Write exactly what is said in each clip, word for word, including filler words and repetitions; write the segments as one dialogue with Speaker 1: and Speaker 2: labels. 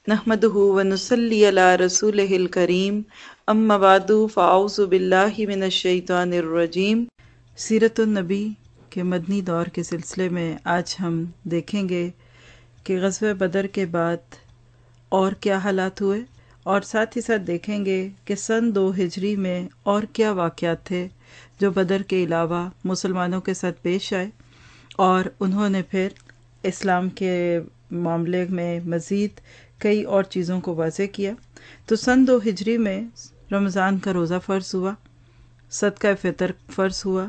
Speaker 1: نحمدہ ونصلی علی رسولہ الکریم اما بعد فاعوذ باللہ من الشیطان الرجیم۔ سیرت النبی کے مدنی دور کے سلسلے میں آج ہم دیکھیں گے کہ غزوہ بدر کے بعد اور کیا حالات ہوئے، اور ساتھ ہی ساتھ دیکھیں گے کہ سن دو ہجری میں اور کیا واقعات تھے جو بدر کے علاوہ مسلمانوں کے ساتھ پیش آئے، اور انہوں نے پھر اسلام کے معاملے میں مزید کئی اور چیزوں کو واضح کیا۔ تو سن دو ہجری میں رمضان کا روزہ فرض ہوا، صدقہ فطر فرض ہوا،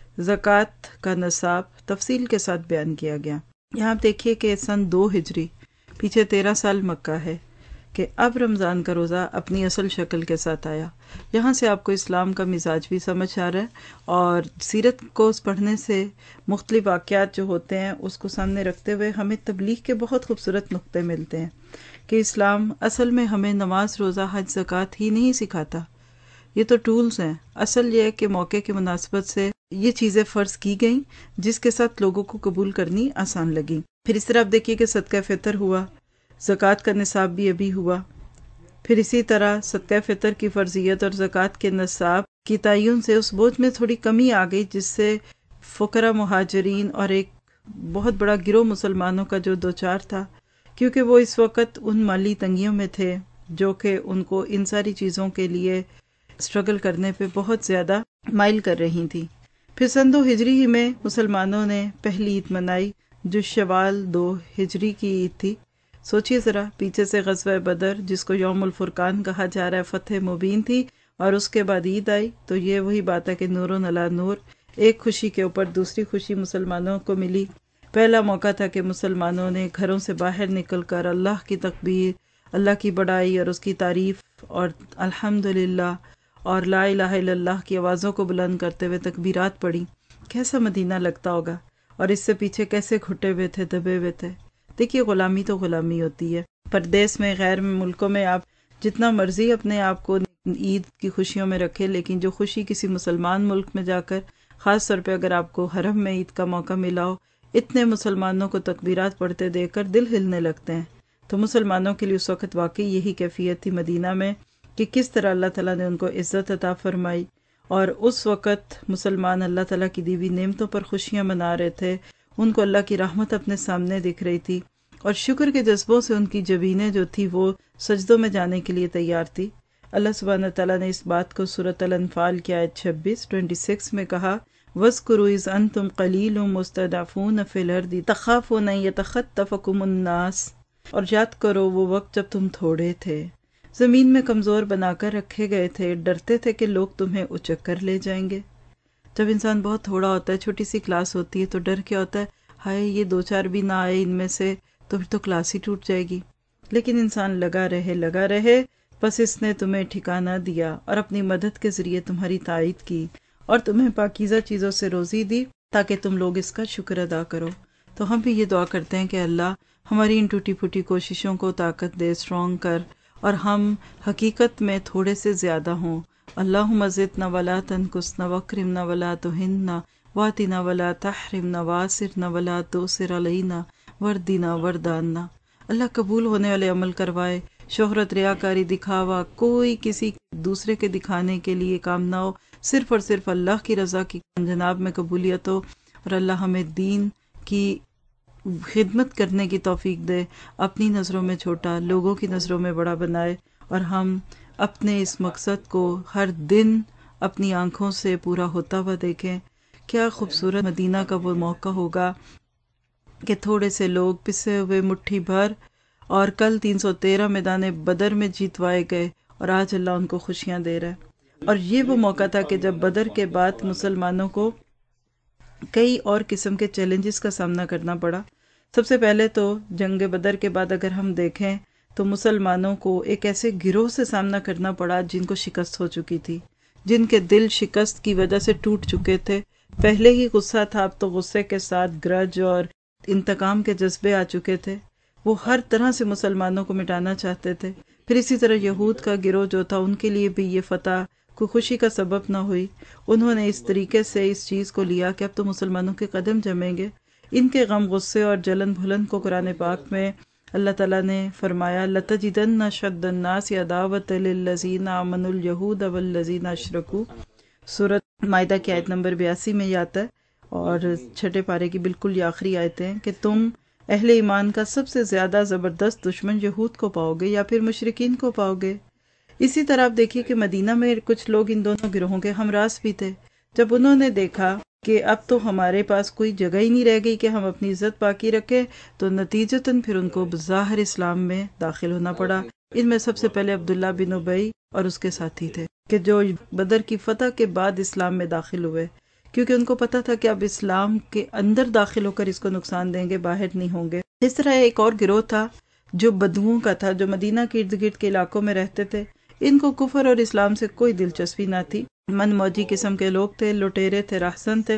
Speaker 1: زکوٰۃ کا نصاب تفصیل کے ساتھ بیان کیا گیا۔ یہاں آپ دیکھیے کہ سن دو ہجری پیچھے تیرہ سال مکہ ہے کہ اب رمضان کا روزہ اپنی اصل شکل کے ساتھ آیا۔ یہاں سے آپ کو اسلام کا مزاج بھی سمجھ آ رہا ہے، اور سیرت کو پڑھنے سے مختلف واقعات جو ہوتے ہیں اس کو سامنے رکھتے ہوئے ہمیں تبلیغ کے بہت خوبصورت نقطے ملتے ہیں کہ اسلام اصل میں ہمیں نماز، روزہ، حج، زکوٰۃ ہی نہیں سکھاتا، یہ تو ٹولز ہیں۔ اصل یہ ہے کہ موقع کی مناسبت سے یہ چیزیں فرض کی گئیں جس کے ساتھ لوگوں کو قبول کرنی آسان لگی۔ پھر اس طرح آپ دیکھیے کہ صدقہ فطر ہوا، زکوٰۃ کا نصاب بھی ابھی ہوا، پھر اسی طرح صدقہ فطر کی فرضیت اور زکوٰۃ کے نصاب کی تعین سے اس بوجھ میں تھوڑی کمی آ گئی، جس سے فقراء، مہاجرین اور ایک بہت بڑا گروہ مسلمانوں کا جو دوچار تھا، کیونکہ وہ اس وقت ان مالی تنگیوں میں تھے جو کہ ان کو ان ساری چیزوں کے لیے اسٹرگل کرنے پہ بہت زیادہ مائل کر رہی تھی۔ پھر سن دو ہجری ہی میں مسلمانوں نے پہلی عید منائی جو شوال دو ہجری کی عید تھی۔ سوچئے ذرا، پیچھے سے غزوہ بدر جس کو یوم الفرقان کہا جا رہا ہے، فتح مبین تھی، اور اس کے بعد عید آئی، تو یہ وہی بات ہے کہ نور علی نور، ایک خوشی کے اوپر دوسری خوشی مسلمانوں کو ملی۔ پہلا موقع تھا کہ مسلمانوں نے گھروں سے باہر نکل کر اللہ کی تکبیر، اللہ کی بڑائی اور اس کی تعریف اور الحمدللہ اور لا الہ الا اللہ کی آوازوں کو بلند کرتے ہوئے تکبیرات پڑھی۔ کیسا مدینہ لگتا ہوگا، اور اس سے پیچھے کیسے کھٹے ہوئے تھے، دبے ہوئے تھے۔ دیکھیے، غلامی تو غلامی ہوتی ہے، پردیس میں، غیر ملکوں میں آپ جتنا مرضی اپنے آپ کو عید کی خوشیوں میں رکھے، لیکن جو خوشی کسی مسلمان ملک میں جا کر، خاص طور پہ اگر آپ کو حرم میں عید کا موقع ملا ہو، اتنے مسلمانوں کو تکبیرات پڑھتے دیکھ کر دل ہلنے لگتے ہیں۔ تو مسلمانوں کے لیے اس وقت واقعی یہی کیفیت تھی مدینہ میں کہ کس طرح اللہ تعالیٰ نے ان کو عزت عطا فرمائی، اور اس وقت مسلمان اللہ تعالیٰ کی دی ہوئی نعمتوں پر خوشیاں منا رہے تھے، ان کو اللہ کی رحمت اپنے سامنے دکھ رہی تھی، اور شکر کے جذبوں سے ان کی جبینیں جو تھی وہ سجدوں میں جانے کے لیے تیار تھی۔ اللہ سبحانہ تعالیٰ نے اس بات کو سورۃ الانفال کی آیت چھبیس چھبیس میں کہا، وَاذْكُرُوا إِذْ أَنْتُمْ قَلِيلٌ مُسْتَضْعَفُونَ فِي الْأَرْضِ تَخَافُونَ أَنْ يَتَخَطَّفَكُمُ النَّاسُ، اور یاد کرو وہ وقت جب تم تھوڑے تھے، زمین میں کمزور بنا کر رکھے گئے تھے، ڈرتے تھے کہ لوگ تمہیں اچک کر لے جائیں گے۔ جب انسان بہت تھوڑا ہوتا ہے، چھوٹی سی کلاس ہوتی ہے، تو ڈر کیا ہوتا ہے، ہائے یہ دو چار بھی نہ آئے ان میں سے تو پھر تو کلاس ہی ٹوٹ جائے گی۔ لیکن انسان لگا رہے لگا رہے بس اس نے تمہیں ٹھکانہ دیا اور اپنی مدد کے ذریعے تمہاری تائید کی، اور تمہیں پاکیزہ چیزوں سے روزی دی تاکہ تم لوگ اس کا شکر ادا کرو۔ تو ہم بھی یہ دعا کرتے ہیں کہ اللہ ہماری ان ٹوٹی پھوٹی کوششوں کو طاقت دے، اسٹرانگ کر، اور ہم حقیقت میں تھوڑے سے زیادہ ہوں۔ اللہم زدنا ولا تنقصنا واکرمنا ولا تہنا واتنا ولا تحرمنا وآثرنا ولا تؤثر علینا وردنا وردانا۔ اللہ قبول ہونے والے عمل کروائے، شہرت، ریاکاری، دکھاوا، کوئی کسی دوسرے کے دکھانے کے لیے کام نہ ہو، صرف اور صرف اللہ کی رضا کی جناب میں قبولیت ہو، اور اللہ ہمیں دین کی خدمت کرنے کی توفیق دے، اپنی نظروں میں چھوٹا، لوگوں کی نظروں میں بڑا بنائے، اور ہم اپنے اس مقصد کو ہر دن اپنی آنکھوں سے پورا ہوتا ہوا دیکھیں۔ کیا خوبصورت مدینہ کا وہ موقع ہوگا کہ تھوڑے سے لوگ پسے ہوئے مٹھی بھر، اور کل تین سو تیرہ میدان بدر میں جیتوائے گئے، اور آج اللہ ان کو خوشیاں دے رہا ہے۔ اور یہ وہ موقع تھا کہ جب بدر کے بعد مسلمانوں کو کئی اور قسم کے چیلنجز کا سامنا کرنا پڑا۔ سب سے پہلے تو جنگ بدر کے بعد اگر ہم دیکھیں تو مسلمانوں کو ایک ایسے گروہ سے سامنا کرنا پڑا جن کو شکست ہو چکی تھی، جن کے دل شکست کی وجہ سے ٹوٹ چکے تھے، پہلے ہی غصہ تھا، اب تو غصے کے ساتھ گرج اور انتقام کے جذبے آ چکے تھے، وہ ہر طرح سے مسلمانوں کو مٹانا چاہتے تھے۔ پھر اسی طرح یہود کا گروہ جو تھا، ان کے لیے بھی یہ فتح کوئی خوشی کا سبب نہ ہوئی۔ انہوں نے اس طریقے سے اس چیز کو لیا کہ اب تو مسلمانوں کے قدم جمیں گے۔ ان کے غم، غصے اور جلن بھلن کو قرآن پاک میں اللہ تعالیٰ نے فرمایا لَتَجِدَنَّ أَشَدَّ النَّاسِ عَدَاوَةً لِلَّذِينَ آمَنُوا الْيَهُودَ وَالَّذِينَ أَشْرَكُوا، سورۃ مائدہ کی آیت نمبر بیاسی میں یہ آتا ہے، اور چھٹے پارے کی بالکل یہ آخری آیتیں ہیں کہ تم اہل ایمان کا سب سے زیادہ زبردست دشمن یہود کو پاؤ گے یا پھر مشرکین کو پاؤ گے۔ اسی طرح آپ دیکھیے کہ مدینہ میں کچھ لوگ ان دونوں گروہوں کے ہمراز بھی تھے۔ جب انہوں نے دیکھا کہ اب تو ہمارے پاس کوئی جگہ ہی نہیں رہ گئی کہ ہم اپنی عزت باقی رکھیں، تو نتیجتاً پھر ان کو بظاہر اسلام میں داخل ہونا پڑا۔ ان میں سب سے پہلے عبداللہ بن ابی اور اس کے ساتھی تھے کہ جو بدر کی فتح کے بعد اسلام میں داخل ہوئے، کیونکہ ان کو پتا تھا کہ اب اسلام کے اندر داخل ہو کر اس کو نقصان دیں گے، باہر نہیں ہوں گے۔ اس طرح ایک اور گروہ تھا جو بدوؤں کا تھا، جو مدینہ کے ارد گرد کے علاقوں میں رہتے تھے۔ ان کو کفر اور اسلام سے کوئی دلچسپی نہ تھی، من موجی قسم کے لوگ تھے، لٹیرے تھے، راہزن تھے۔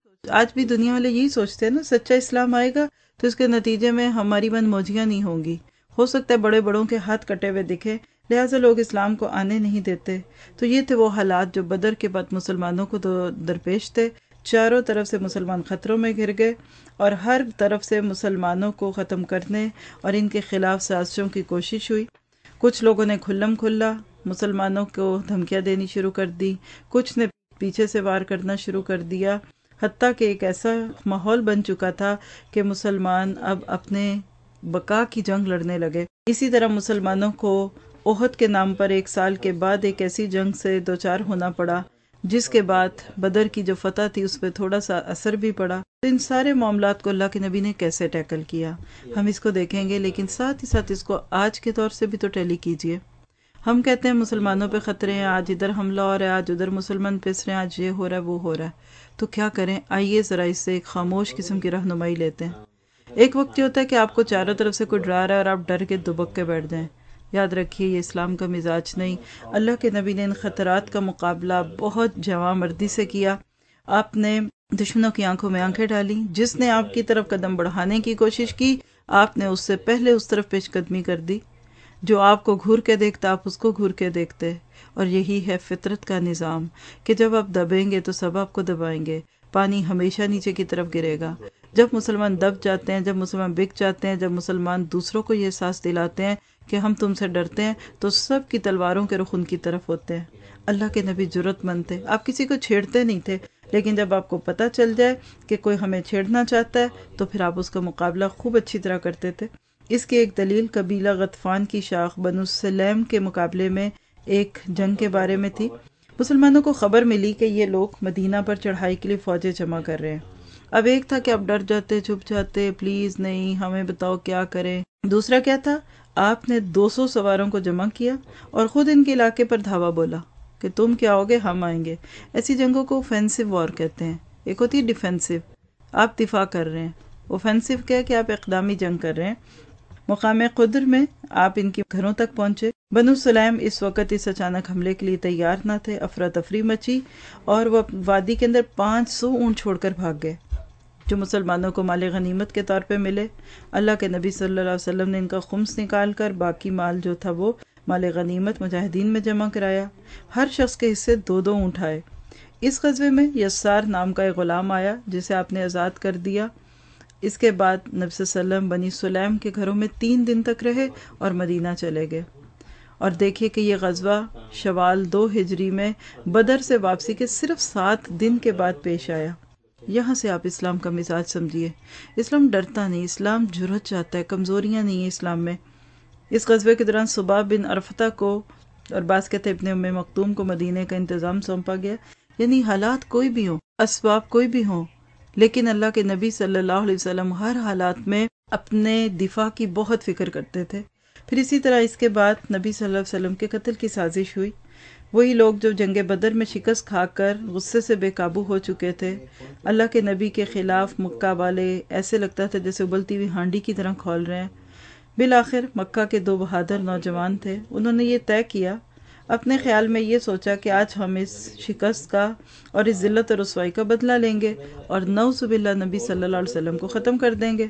Speaker 1: آج بھی دنیا والے یہی سوچتے ہیں نا، سچا اسلام آئے گا تو اس کے نتیجے میں ہماری من موجیاں نہیں ہوں گی، ہو سکتا ہے بڑے بڑوں کے ہاتھ کٹے ہوئے دکھے، لہٰذا لوگ اسلام کو آنے نہیں دیتے۔ تو یہ تھے وہ حالات جو بدر کے بعد مسلمانوں کو تو درپیش تھے۔ چاروں طرف سے مسلمان خطروں میں گر گئے اور ہر طرف سے مسلمانوں کو ختم کرنے اور ان کے خلاف سازشوں کی کوشش ہوئی۔ کچھ لوگوں نے کھلم کھلا مسلمانوں کو دھمکیاں دینی شروع کر دی، کچھ نے پیچھے سے وار کرنا شروع کر دیا، حتیٰ کہ ایک ایسا ماحول بن چکا تھا کہ مسلمان اب اپنے بقا کی جنگ لڑنے لگے۔ اسی طرح مسلمانوں کو احد کے نام پر ایک سال کے بعد ایک ایسی جنگ سے دوچار ہونا پڑا جس کے بعد بدر کی جو فتح تھی اس پہ تھوڑا سا اثر بھی پڑا۔ تو ان سارے معاملات کو اللہ کے نبی نے کیسے ٹیکل کیا ہم اس کو دیکھیں گے، لیکن ساتھ ہی ساتھ اس کو آج کے طور سے بھی تو ٹیلی کیجئے۔ ہم کہتے ہیں مسلمانوں پہ خطرے ہیں، آج ادھر حملہ ہو رہا ہے، آج ادھر مسلمان پس رہے ہیں، آج یہ ہو رہا ہے وہ ہو رہا ہے، تو کیا کریں؟ آئیے ذرا اس سے ایک خاموش قسم کی رہنمائی لیتے ہیں۔ ایک وقت یہ ہوتا ہے کہ آپ کو چاروں طرف سے کوئی ڈرا رہا ہے اور آپ ڈر کے دبک کے بیٹھ جائیں۔ یاد رکھیے یہ اسلام کا مزاج نہیں۔ اللہ کے نبی نے ان خطرات کا مقابلہ بہت جواں مردی سے کیا۔ آپ نے دشمنوں کی آنکھوں میں آنکھیں ڈالی، جس نے آپ کی طرف قدم بڑھانے کی کوشش کی آپ نے اس سے پہلے اس طرف پیش قدمی کر دی۔ جو آپ کو گھور کے دیکھتا آپ اس کو گھور کے دیکھتے، اور یہی ہے فطرت کا نظام کہ جب آپ دبیں گے تو سب آپ کو دبائیں گے، پانی ہمیشہ نیچے کی طرف گرے گا۔ جب مسلمان دب جاتے ہیں، جب مسلمان بک جاتے ہیں، جب مسلمان دوسروں کو یہ احساس دلاتے ہیں کہ ہم تم سے ڈرتے ہیں، تو سب کی تلواروں کے رخ ان کی طرف ہوتے ہیں۔ اللہ کے نبی جرأت مند تھے، آپ کسی کو چھیڑتے نہیں تھے، لیکن جب آپ کو پتہ چل جائے کہ کوئی ہمیں چھیڑنا چاہتا ہے تو پھر آپ اس کا مقابلہ خوب اچھی طرح کرتے تھے۔ اس کی ایک دلیل قبیلہ غطفان کی شاخ بنو سلیم کے مقابلے میں ایک جنگ کے بارے میں تھی۔ مسلمانوں کو خبر ملی کہ یہ لوگ مدینہ پر چڑھائی کے لیے فوجیں جمع کر رہے ہیں۔ اب ایک تھا کہ آپ ڈر جاتے، چھپ جاتے، پلیز نہیں ہمیں بتاؤ کیا کریں۔ دوسرا کیا تھا، آپ نے دو سو سواروں کو جمع کیا اور خود ان کے علاقے پر دھاوا بولا کہ تم کیا ہوگے ہم آئیں گے۔ ایسی جنگوں کو اوفینسو وار کہتے ہیں۔ ایک ہوتی ہے ڈیفینسو، آپ دفاع کر رہے ہیں۔ اوفینسو کیا کہ آپ اقدامی جنگ کر رہے ہیں۔ مقام قدر میں آپ ان کے گھروں تک پہنچے۔ بنو سلیم اس وقت اس اچانک حملے کے لیے تیار نہ تھے، افراتفری مچی اور وہ وادی کے اندر پانچ سو اونٹ چھوڑ کر بھاگ گئے جو مسلمانوں کو مال غنیمت کے طور پہ ملے۔ اللہ کے نبی صلی اللہ علیہ وسلم نے ان کا خمس نکال کر باقی مال جو تھا وہ مال غنیمت مجاہدین میں جمع کرایا۔ ہر شخص کے حصے دو دو اونٹ آئے۔ اس غزوے میں یسار نام کا ایک غلام آیا جسے آپ نے آزاد کر دیا۔ اس کے بعد نبی صلی اللہ علیہ وسلم بنی سلیم کے گھروں میں تین دن تک رہے اور مدینہ چلے گئے۔ اور دیکھیے کہ یہ غزوہ شوال دو ہجری میں بدر سے واپسی کے صرف سات دن کے بعد پیش آیا۔ یہاں سے آپ اسلام کا مزاج سمجھیے۔ اسلام ڈرتا نہیں، اسلام جرأت چاہتا ہے، کمزوریاں نہیں ہیں اسلام میں۔ اس غزوے کے دوران صبح بن عرفتہ کو اور بعض کہتے ابن ام مکتوم کو مدینے کا انتظام سونپا گیا۔ یعنی حالات کوئی بھی ہوں، اسباب کوئی بھی ہوں، لیکن اللہ کے نبی صلی اللہ علیہ وسلم ہر حالات میں اپنے دفاع کی بہت فکر کرتے تھے۔ پھر اسی طرح اس کے بعد نبی صلی اللہ علیہ وسلم کے قتل کی سازش ہوئی۔ وہی لوگ جو جنگ بدر میں شکست کھا کر غصے سے بے قابو ہو چکے تھے، اللہ کے نبی کے خلاف مکہ والے ایسے لگتا تھا جیسے ابلتی ہوئی ہانڈی کی طرح کھول رہے ہیں۔ بالآخر مکہ کے دو بہادر نوجوان تھے، انہوں نے یہ طے کیا، اپنے خیال میں یہ سوچا کہ آج ہم اس شکست کا اور اس ذلت اور رسوائی کا بدلہ لیں گے اور نعوذ باللہ نبی صلی اللہ علیہ وسلم کو ختم کر دیں گے۔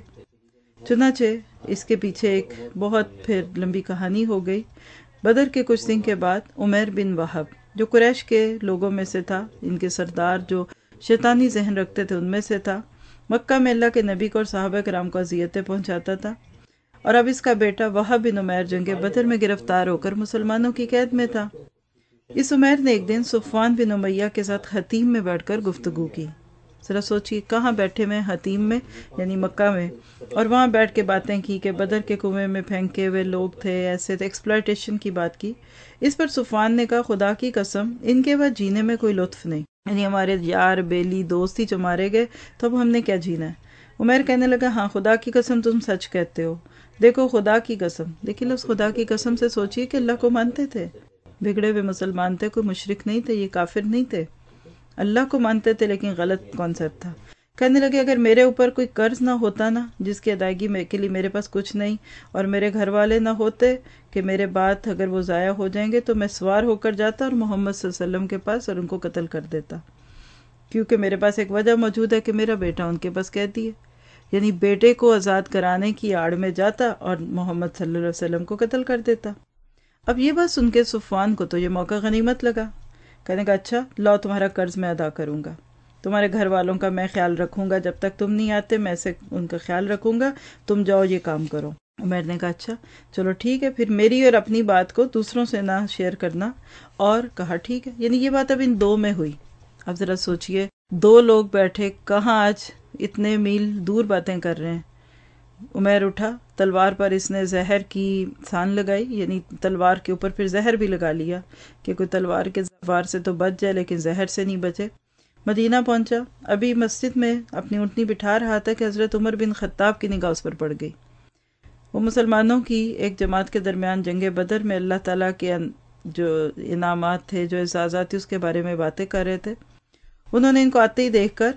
Speaker 1: چنانچہ اس کے پیچھے ایک بہت پھر لمبی کہانی ہو گئی۔ بدر کے کچھ دن کے بعد عمیر بن وہب جو قریش کے لوگوں میں سے تھا، ان کے سردار جو شیطانی ذہن رکھتے تھے ان میں سے تھا، مکہ میں اللہ کے نبی کو اور صحابہ کرام کو اذیتیں پہنچاتا تھا۔ اور اب اس کا بیٹا وہب بن عمیر جنگ بدر میں گرفتار ہو کر مسلمانوں کی قید میں تھا۔ اس عمیر نے ایک دن صفوان بن امیہ کے ساتھ حتیم میں بیٹھ کر گفتگو کی۔ ذرا سوچیے، کہاں بیٹھے میں؟ حتیم میں، یعنی مکہ میں، اور وہاں بیٹھ کے باتیں کی کہ بدر کے کنویں میں پھینکے ہوئے لوگ تھے، ایسے تھے، ایکسپلائٹیشن کی بات کی۔ اس پر صفوان نے کہا خدا کی قسم ان کے بعد جینے میں کوئی لطف نہیں، یعنی ہمارے یار بیلی دوست ہی جو مارے گئے تو اب ہم نے کیا جینا ہے۔ عمیر کہنے لگا ہاں خدا کی قسم تم سچ کہتے ہو، دیکھو خدا کی قسم۔ لیکن لفظ خدا کی قسم سے سوچیے کہ اللہ کو مانتے تھے، بگڑے ہوئے مسلمان تھے، کوئی مشرک نہیں تھے، یہ کافر نہیں تھے، اللہ کو مانتے تھے لیکن غلط کانسیپٹ تھا۔ کہنے لگے اگر میرے اوپر کوئی قرض نہ ہوتا نا جس کی ادائیگی میں کے لیے میرے پاس کچھ نہیں، اور میرے گھر والے نہ ہوتے کہ میرے بعد اگر وہ ضائع ہو جائیں گے تو میں سوار ہو کر جاتا اور محمد صلی اللہ علیہ وسلم کے پاس اور ان کو قتل کر دیتا، کیونکہ میرے پاس ایک وجہ موجود ہے کہ میرا بیٹا ان کے پاس قیدی ہے، یعنی بیٹے کو آزاد کرانے کی آڑ میں جاتا اور محمد صلی اللہ علیہ وسلم کو قتل کر دیتا۔ اب یہ بات سن کے صفوان کو تو یہ موقع غنیمت لگا، کہنے کا اچھا لاؤ تمہارا قرض میں ادا کروں گا، تمہارے گھر والوں کا میں خیال رکھوں گا، جب تک تم نہیں آتے میں سے ان کا خیال رکھوں گا، تم جاؤ یہ کام کرو۔ عمر نے کہا اچھا چلو ٹھیک ہے، پھر میری اور اپنی بات کو دوسروں سے نہ شیئر کرنا، اور کہا ٹھیک ہے۔ یعنی یہ بات اب ان دو میں ہوئی۔ اب ذرا سوچئے، دو لوگ بیٹھے کہاں آج اتنے میل دور باتیں کر رہے ہیں۔ عمیر اٹھا، تلوار پر اس نے زہر کی سان لگائی، یعنی تلوار کے اوپر پھر زہر بھی لگا لیا کہ کوئی تلوار کے وار سے تو بچ جائے لیکن زہر سے نہیں بچے۔ مدینہ پہنچا، ابھی مسجد میں اپنی اونٹنی بٹھا رہا تھا کہ حضرت عمر بن خطاب کی نگاہ اس پر پڑ گئی۔ وہ مسلمانوں کی ایک جماعت کے درمیان جنگ بدر میں اللہ تعالیٰ کے جو انعامات تھے، جو اعزازات تھے، اس کے بارے میں باتیں کر رہے تھے۔ انہوں نے ان کو آتے ہی دیکھ کر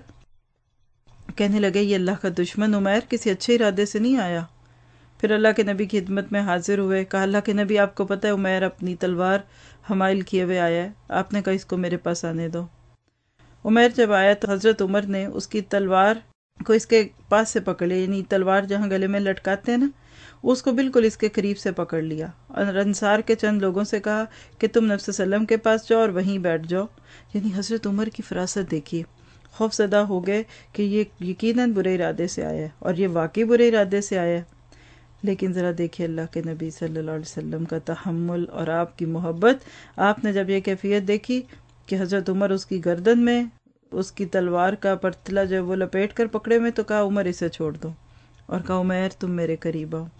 Speaker 1: کہنے لگے یہ اللہ کا دشمن عمیر کسی اچھے ارادے سے نہیں آیا۔ پھر اللہ کے نبی کی خدمت میں حاضر ہوئے، کہا اللہ کے نبی آپ کو پتہ ہے عمیر اپنی تلوار حمائل کیے ہوئے آیا ہے، آپ نے کہا اس کو میرے پاس آنے دو۔ عمیر جب آیا تو حضرت عمر نے اس کی تلوار کو اس کے پاس سے پکڑ لیا، یعنی تلوار جہاں گلے میں لٹکاتے ہیں نا اس کو بالکل اس کے قریب سے پکڑ لیا، اور انصار کے چند لوگوں سے کہا کہ تم نبی صلی اللہ علیہ وسلم کے پاس جاؤ اور وہیں بیٹھ جاؤ۔ یعنی حضرت عمر کی فراست دیکھیے، خوف زدہ ہو گئے کہ یہ یقیناً برے ارادے سے آیا ہے، اور یہ واقعی برے ارادے سے آیا ہے۔ لیکن ذرا دیکھیے اللہ کے نبی صلی اللہ علیہ وسلم کا تحمل اور آپ کی محبت۔ آپ نے جب یہ کیفیت دیکھی کہ حضرت عمر اس کی گردن میں اس کی تلوار کا پرتلا جو وہ لپیٹ کر پکڑے میں، تو کہا عمر اسے چھوڑ دو، اور کہا عمیر تم میرے قریب آؤ۔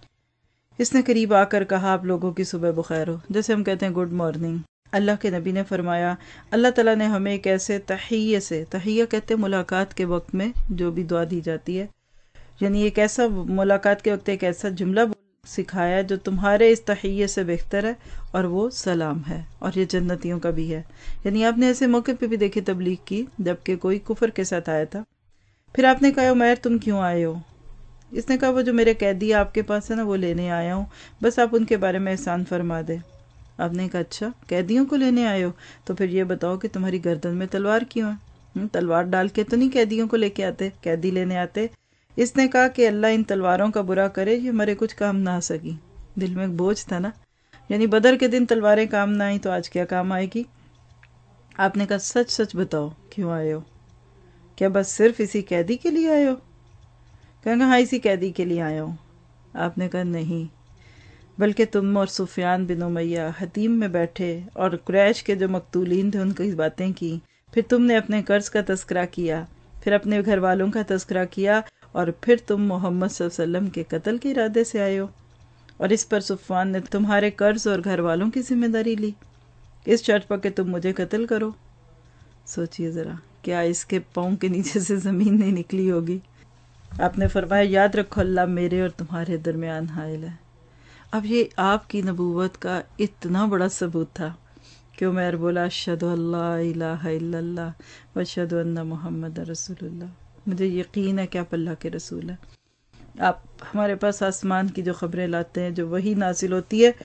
Speaker 1: اس نے قریب آ کر کہا آپ لوگوں کی صبح بخیر ہو، جیسے ہم کہتے ہیں گڈ مارننگ۔ اللہ کے نبی نے فرمایا اللہ تعالیٰ نے ہمیں ایک ایسے تحیہ سے، تحیہ کہتے ہیں ملاقات کے وقت میں جو بھی دعا دی جاتی ہے، یعنی ایک ایسا ملاقات کے وقت ایک ایسا جملہ سکھایا جو تمہارے اس تحیہ سے بہتر ہے، اور وہ سلام ہے، اور یہ جنتیوں کا بھی ہے۔ یعنی آپ نے ایسے موقع پہ بھی دیکھی تبلیغ کی جبکہ کوئی کفر کے ساتھ آیا تھا۔ پھر آپ نے کہا عمیر تم کیوں آئے ہو؟ اس نے کہا وہ جو میرے قیدی آپ کے پاس ہے نا وہ لینے آیا ہوں، بس آپ ان کے بارے میں احسان فرما دے۔ آپ نے کہا اچھا قیدیوں کو لینے آئے ہو، تو پھر یہ بتاؤ کہ تمہاری گردن میں تلوار کیوں ہے؟ تلوار ڈال کے تو نہیں قیدیوں کو لے کے آتے، قیدی لینے آتے۔ اس نے کہا کہ اللہ ان تلواروں کا برا کرے، یہ ہمارے کچھ کام نہ آ سکی۔ دل میں ایک بوجھ تھا نا، یعنی بدر کے دن تلواریں کام نہ آئیں تو آج کیا کام آئے گی؟ آپ نے کہا سچ سچ بتاؤ کیوں آئے ہو؟ کیا بس صرف اسی قیدی کے لیے آئے ہو؟ کہا ہاں اسی قیدی کے لیے آیا ہوں۔ آپ نے کہا نہیں، بلکہ تم اور سفیان بن امیہ حتیم میں بیٹھے اور قریش کے جو مقتولین تھے ان کی باتیں کی، پھر تم نے اپنے قرض کا تذکرہ کیا، پھر اپنے گھر والوں کا تذکرہ کیا، اور پھر تم محمد صلی اللہ علیہ وسلم کے قتل کے ارادے سے آئے ہو، اور اس پر صفوان نے تمہارے قرض اور گھر والوں کی ذمہ داری لی اس شرط پر کہ تم مجھے قتل کرو۔ سوچئے ذرا، کیا اس کے پاؤں کے نیچے سے زمین نہیں نکلی ہوگی؟ آپ نے فرمایا یاد رکھو اللہ میرے اور تمہارے درمیان حائل ہے۔ اب یہ آپ کی نبوت کا اتنا بڑا ثبوت تھا کہ عمیر بولا اشہد ان لا الہ الا اللہ واشہد ان محمد رسول اللہ، مجھے یقین ہے کہ آپ اللہ کے رسول ہیں۔ آپ ہمارے پاس آسمان کی جو خبریں لاتے ہیں، جو وحی نازل ہوتی ہے،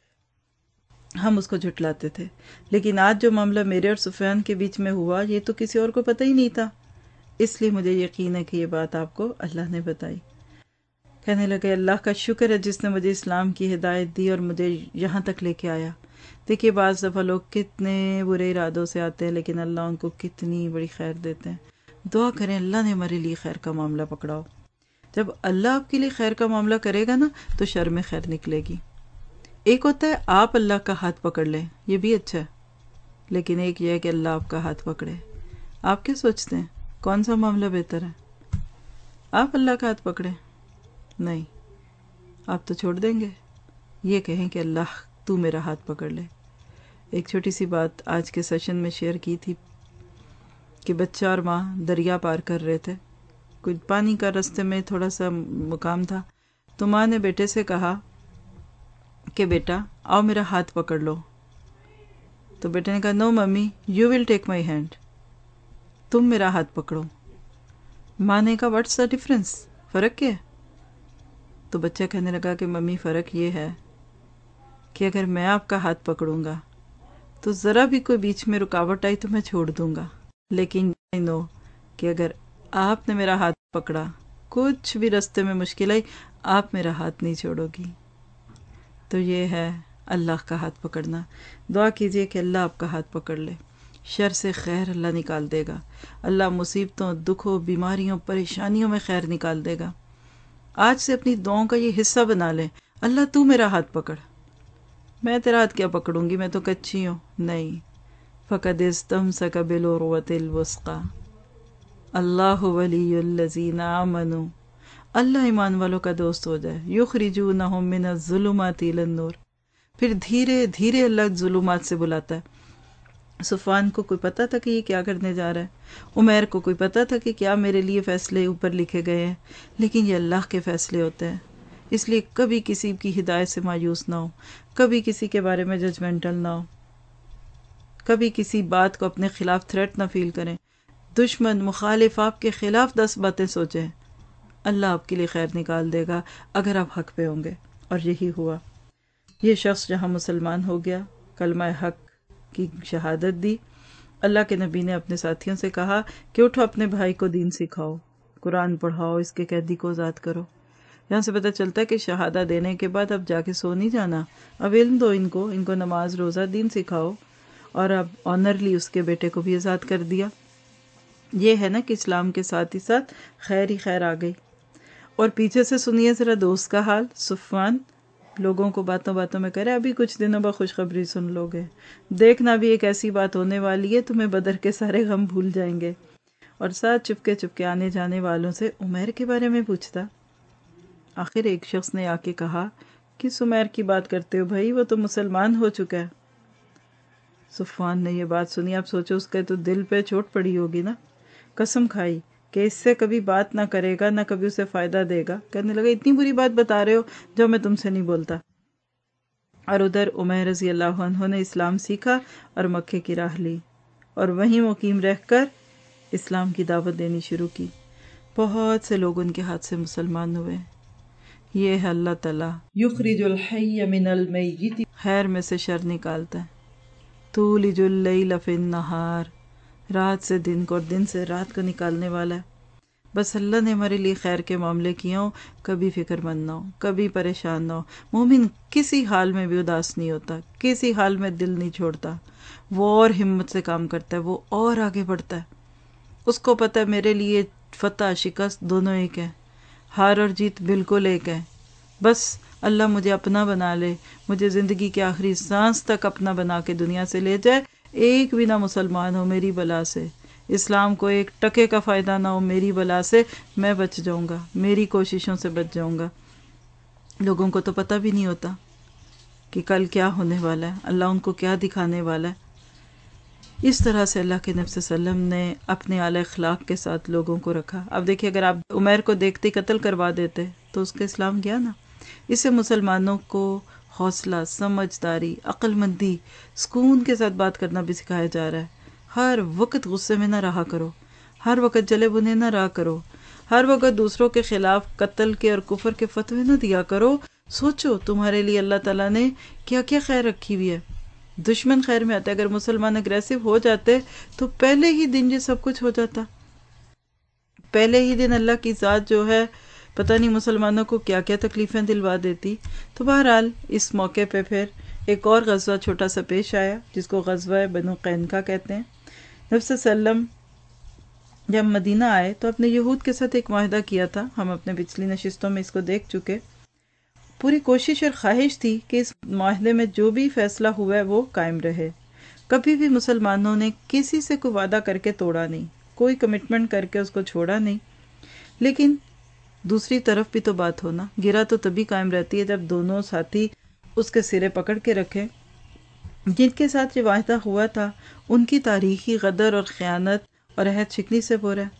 Speaker 1: ہم اس کو جھٹلاتے تھے، لیکن آج جو معاملہ میرے اور سفیان کے بیچ میں ہوا یہ تو کسی اور کو پتہ ہی نہیں تھا، اس لیے مجھے یقین ہے کہ یہ بات آپ کو اللہ نے بتائی۔ کہنے لگے اللہ کا شکر ہے جس نے مجھے اسلام کی ہدایت دی اور مجھے یہاں تک لے کے آیا۔ دیکھیے بعض دفعہ لوگ کتنے برے ارادوں سے آتے ہیں لیکن اللہ ان کو کتنی بڑی خیر دیتے ہیں۔ دعا کریں اللہ نے ہمارے لیے خیر کا معاملہ پکڑاؤ۔ جب اللہ آپ کے لیے خیر کا معاملہ کرے گا نا تو شر میں خیر نکلے گی۔ ایک ہوتا ہے آپ اللہ کا ہاتھ پکڑ لیں، یہ بھی اچھا ہے، لیکن ایک یہ ہے کہ اللہ آپ کا ہاتھ پکڑے۔ آپ کیا سوچتے ہیں کون سا معاملہ بہتر ہے؟ آپ اللہ کا ہاتھ پکڑیں؟ نہیں، آپ تو چھوڑ دیں گے۔ یہ کہیں کہ اللہ تو میرا ہاتھ پکڑ لے۔ ایک چھوٹی سی بات آج کے سیشن میں شیئر کی تھی کہ بچہ اور ماں دریا پار کر رہے تھے، کچھ پانی کا رستے میں تھوڑا سا مقام تھا، تو ماں نے بیٹے سے کہا کہ بیٹا آؤ میرا ہاتھ پکڑ لو۔ تو بیٹے نے کہا no mummy you will take my hand, تم میرا ہاتھ پکڑو۔ ماں نے کہا واٹس دا ڈفرنس، فرق کیا ہے؟ تو بچہ کہنے لگا کہ ممی فرق یہ ہے کہ اگر میں آپ کا ہاتھ پکڑوں گا تو ذرا بھی کوئی بیچ میں رکاوٹ آئی تو میں چھوڑ دوں گا، لیکن آئی نو کہ اگر آپ نے میرا ہاتھ پکڑا، کچھ بھی رستے میں مشکل آئی، آپ میرا ہاتھ نہیں چھوڑو گی۔ تو یہ ہے اللہ کا ہاتھ پکڑنا۔ دعا کیجئے کہ اللہ آپ کا ہاتھ پکڑ لے، شر سے خیر اللہ نکال دے گا، اللہ مصیبتوں، دکھوں، بیماریوں، پریشانیوں میں خیر نکال دے گا۔ آج سے اپنی دعاؤں کا یہ حصہ بنا لیں، اللہ تو میرا ہاتھ پکڑ، میں تیرا ہاتھ کیا پکڑوں گی، میں تو کچی ہوں۔ نہیں، فَقَدِ اسْتَمْسَكَ بِالْعُرْوَةِ الْوُثْقَىٰ، اللہ ولی الذین آمنوا، اللہ ایمان والوں کا دوست ہو جائے، یخرجونہم من الظلمات الی النور، پھر دھیرے دھیرے اللہ ظلمات سے بلاتا ہے۔ صفوان کو کوئی پتا تھا کہ یہ کیا کرنے جا رہا ہے، عمیر کو کوئی پتا تھا کہ کیا میرے لیے فیصلے اوپر لکھے گئے ہیں، لیکن یہ اللہ کے فیصلے ہوتے ہیں، اس لیے کبھی کسی کی ہدایت سے مایوس نہ ہو، کبھی کسی کے بارے میں ججمنٹل نہ ہو، کبھی کسی بات کو اپنے خلاف تھریٹ نہ فیل کریں۔ دشمن مخالف آپ کے خلاف دس باتیں سوچیں، اللہ آپ کے لیے خیر نکال دے گا اگر آپ حق پہ ہوں گے، اور یہی ہوا۔ یہ شخص جہاں مسلمان ہو گیا، کلمہ حق کی شہادت دی، اللہ کے نبی نے اپنے ساتھیوں سے کہا کہ اٹھو اپنے بھائی کو دین سکھاؤ، قرآن پڑھاؤ، اس کے قیدی کو آزاد کرو۔ یہاں سے پتہ چلتا ہے کہ شہادہ دینے کے بعد اب جا کے سو نہیں جانا، اب علم دو ان کو ان کو نماز روزہ دین سکھاؤ، اور اب آنرلی اس کے بیٹے کو بھی آزاد کر دیا۔ یہ ہے نا کہ اسلام کے ساتھ ہی ساتھ خیر ہی خیر آ گئی۔ اور پیچھے سے سنیے ذرا دوست کا حال، صفوان لوگوں کو باتوں باتوں میں کرے ابھی کچھ دنوں بعد خوشخبری سن لو گے، دیکھنا بھی ایک ایسی بات ہونے والی ہے تمہیں بدر کے سارے غم بھول جائیں گے۔ اور ساتھ چپکے چپکے آنے جانے والوں سے عمیر کے بارے میں پوچھتا۔ آخر ایک شخص نے آ کے کہا کس عمیر کی بات کرتے ہو بھائی، وہ تو مسلمان ہو چکا ہے۔ صفوان نے یہ بات سنی، آپ سوچو اس کے تو دل پہ چوٹ پڑی ہوگی نا، قسم کھائی کہ اس سے کبھی بات نہ کرے گا، نہ کبھی اسے فائدہ دے گا۔ کہنے لگا اتنی بری بات بتا رہے ہو جو میں تم سے نہیں بولتا۔ اور ادھر عمیر رضی اللہ عنہ نے اسلام سیکھا اور مکے کی راہ لی، اور وہیں مقیم رہ کر اسلام کی دعوت دینی شروع کی۔ بہت سے لوگ ان کے ہاتھ سے مسلمان ہوئے۔ یہ ہے اللہ تعالیٰ یخرج الحی من المیت، خیر میں سے شر نکالتا ہے۔ تولج اللیل فی النہار، رات سے دن کو اور دن سے رات کو نکالنے والا ہے۔ بس اللہ نے ہمارے لیے خیر کے معاملے کیے ہوں، کبھی فکر مند نہ ہو، کبھی پریشان نہ ہو۔ مومن کسی حال میں بھی اداس نہیں ہوتا، کسی حال میں دل نہیں چھوڑتا، وہ اور ہمت سے کام کرتا ہے، وہ اور آگے بڑھتا ہے۔ اس کو پتہ ہے میرے لیے فتح شکست دونوں ایک ہیں، ہار اور جیت بالکل ایک ہے، بس اللہ مجھے اپنا بنا لے، مجھے زندگی کے آخری سانس تک اپنا بنا کے دنیا سے لے جائے، ایک بھی نہ مسلمان ہو میری بلا سے، اسلام کو ایک ٹکے کا فائدہ نہ ہو میری بلا سے، میں بچ جاؤں گا، میری کوششوں سے بچ جاؤں گا۔ لوگوں کو تو پتہ بھی نہیں ہوتا کہ کل کیا ہونے والا ہے، اللہ ان کو کیا دکھانے والا ہے۔ اس طرح سے اللہ کے نبی صلی اللہ علیہ وسلم نے اپنے اعلی اخلاق کے ساتھ لوگوں کو رکھا۔ اب دیکھیے اگر آپ عمیر کو دیکھتے قتل کروا دیتے تو اس کا اسلام گیا نا۔ اس سے مسلمانوں کو حوصلہ، سمجھداری، عقل مندی، سکون کے ساتھ بات کرنا بھی سکھایا جا رہا ہے۔ ہر وقت غصے میں نہ رہا کرو، ہر وقت جلے بنے نہ رہا کرو، ہر وقت دوسروں کے خلاف قتل کے اور کفر کے فتوے نہ دیا کرو۔ سوچو تمہارے لیے اللہ تعالیٰ نے کیا کیا خیر رکھی ہوئی ہے۔ دشمن خیر میں آتا ہے، اگر مسلمان اگریسو ہو جاتے تو پہلے ہی دن یہ سب کچھ ہو جاتا، پہلے ہی دن اللہ کی ذات جو ہے پتہ نہیں مسلمانوں کو کیا کیا تکلیفیں دلوا دیتی۔ تو بہرحال اس موقع پہ پھر ایک اور غزوہ چھوٹا سا پیش آیا جس کو غزوہ بنو قینقاع کہتے ہیں۔ نبی صلی اللہ علیہ وسلم جب مدینہ آئے تو اپنے یہود کے ساتھ ایک معاہدہ کیا تھا، ہم اپنے پچھلی نشستوں میں اس کو دیکھ چکے۔ پوری کوشش اور خواہش تھی کہ اس معاہدے میں جو بھی فیصلہ ہوا ہے وہ قائم رہے۔ کبھی بھی مسلمانوں نے کسی سے کوئی وعدہ کر کے توڑا نہیں، کوئی کمٹمنٹ کر کے اس کو چھوڑا نہیں، لیکن دوسری طرف بھی تو بات ہونا، گرا تو تبھی قائم رہتی ہے جب دونوں ساتھی اس کے سرے پکڑ کے رکھیں۔ جن کے ساتھ یہ معاہدہ ہوا تھا ان کی تاریخی غدر اور خیانت اور عہد شکنی سے پر ہے۔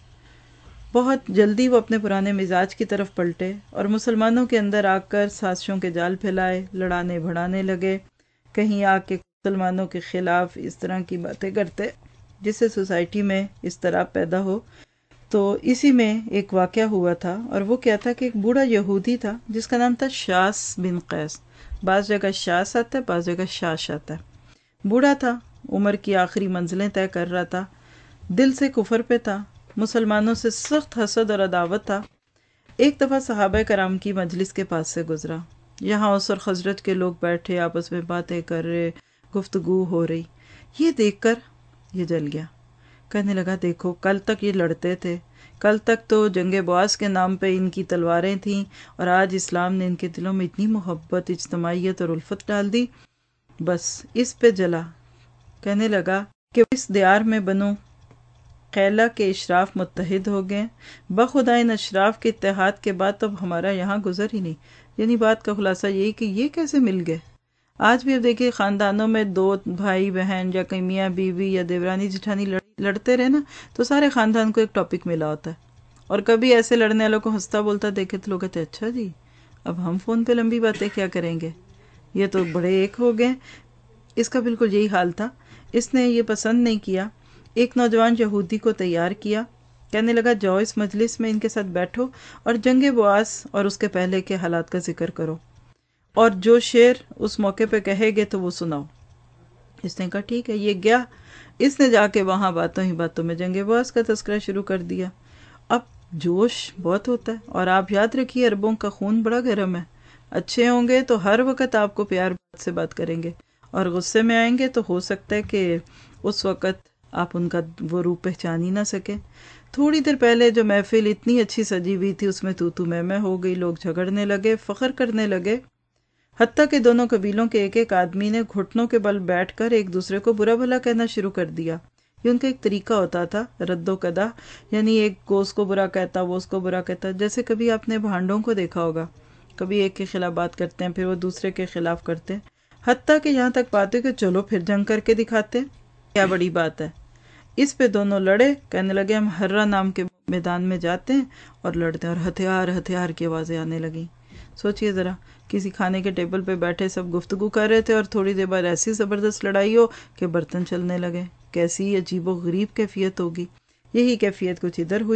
Speaker 1: بہت جلدی وہ اپنے پرانے مزاج کی طرف پلٹے اور مسلمانوں کے اندر آ کر سازشوں کے جال پھیلائے، لڑانے بھڑانے لگے، کہیں آ کے مسلمانوں کے خلاف اس طرح کی باتیں کرتے جس سے سوسائٹی میں اضطراب پیدا ہو۔ تو اسی میں ایک واقعہ ہوا تھا، اور وہ کیا تھا کہ ایک بوڑھا یہودی تھا جس کا نام تھا شاس بن قیس۔ بعض جگہ شاس آتا ہے، بعض جگہ شاش آتا ہے۔ بوڑھا تھا، عمر کی آخری منزلیں طے کر رہا تھا، دل سے کفر پہ تھا، مسلمانوں سے سخت حسد اور عداوت تھا۔ ایک دفعہ صحابہ کرام کی مجلس کے پاس سے گزرا، یہاں اوس اور خزرج کے لوگ بیٹھے آپس میں باتیں کر رہے، گفتگو ہو رہی۔ یہ دیکھ کر یہ جل گیا، کہنے لگا دیکھو کل تک یہ لڑتے تھے، کل تک تو جنگ بعاث کے نام پہ ان کی تلواریں تھیں، اور آج اسلام نے ان کے دلوں میں اتنی محبت، اجتماعیت اور الفت ڈال دی، بس اس پہ جلا۔ کہنے لگا کہ اس دیار میں بنو قیلہ کے اشراف متحد ہو گئے، بخدا ان اشراف کے اتحاد کے بعد تو اب ہمارا یہاں گزر ہی نہیں۔ یعنی بات کا خلاصہ یہی کہ یہ کیسے مل گئے۔ آج بھی اب دیکھیے خاندانوں میں دو بھائی بہن یا کہیں میاں بیوی یا دیورانی جٹھانی لڑتے رہے نا تو سارے خاندان کو ایک ٹاپک ملا ہوتا ہے، اور کبھی ایسے لڑنے والوں کو ہنستا بولتا دیکھے تو لوگ کہتے اچھا جی اب ہم فون پہ لمبی باتیں کیا کریں گے، یہ تو بڑے ایک ہو گئے۔ اس کا بالکل یہی حال تھا۔ اس نے یہ پسند نہیں کیا، ایک نوجوان یہودی کو تیار کیا، کہنے لگا جاؤ اس مجلس میں ان کے ساتھ بیٹھو اور جنگ بعاث اور اس کے پہلے کے حالات کا ذکر کرو، اور جو شعر اس موقع پہ کہے گے تو وہ سناؤ۔ اس نے کہا ٹھیک ہے۔ یہ گیا، اس نے جا کے وہاں باتوں ہی باتوں میں جنگ بعاث کا تذکرہ شروع کر دیا۔ اب جوش بہت ہوتا ہے، اور آپ یاد رکھیے عربوں کا خون بڑا گرم ہے، اچھے ہوں گے تو ہر وقت آپ کو پیار بات سے بات کریں گے، اور غصے میں آئیں گے تو ہو سکتا ہے کہ اس وقت آپ ان کا وہ روپ پہچان ہی نہ سکیں۔ تھوڑی دیر پہلے جو محفل اتنی اچھی سجی ہوئی تھی اس میں تو تو میں میں ہو گئی، لوگ جھگڑنے لگے، فخر کرنے لگے، حتیٰ کہ دونوں قبیلوں کے ایک ایک آدمی نے گھٹنوں کے بل بیٹھ کر ایک دوسرے کو برا بھلا کہنا شروع کر دیا۔ یہ ان کا ایک طریقہ ہوتا تھا رد و قدا، یعنی ایک کو اس کو برا کہتا، وہ اس کو برا کہتا، جیسے کبھی آپ نے بھانڈوں کو دیکھا ہوگا، کبھی ایک کے خلاف بات کرتے ہیں پھر وہ دوسرے کے خلاف کرتے ہیں، حتیٰ کہ یہاں تک بات ہے کہ چلو پھر جنگ کر کے دکھاتے ہیں، کیا بڑی بات ہے۔ اس پہ دونوں لڑے، کہنے لگے ہم ہررا نام کے میدان میں جاتے ہیں اور لڑتے ہیں، اور ہتھیار ہتھیار کی آوازیں آنے لگیں۔ سوچئے ذرا، کسی کھانے کے ٹیبل پہ بیٹھے سب گفتگو کر رہے تھے اور تھوڑی دیر بعد ایسی زبردست لڑائی ہو کہ برتن چلنے لگے، کیسی عجیب و غریب کیفیت ہوگی۔ یہی کیفیت کچھ ادھر ہوئی،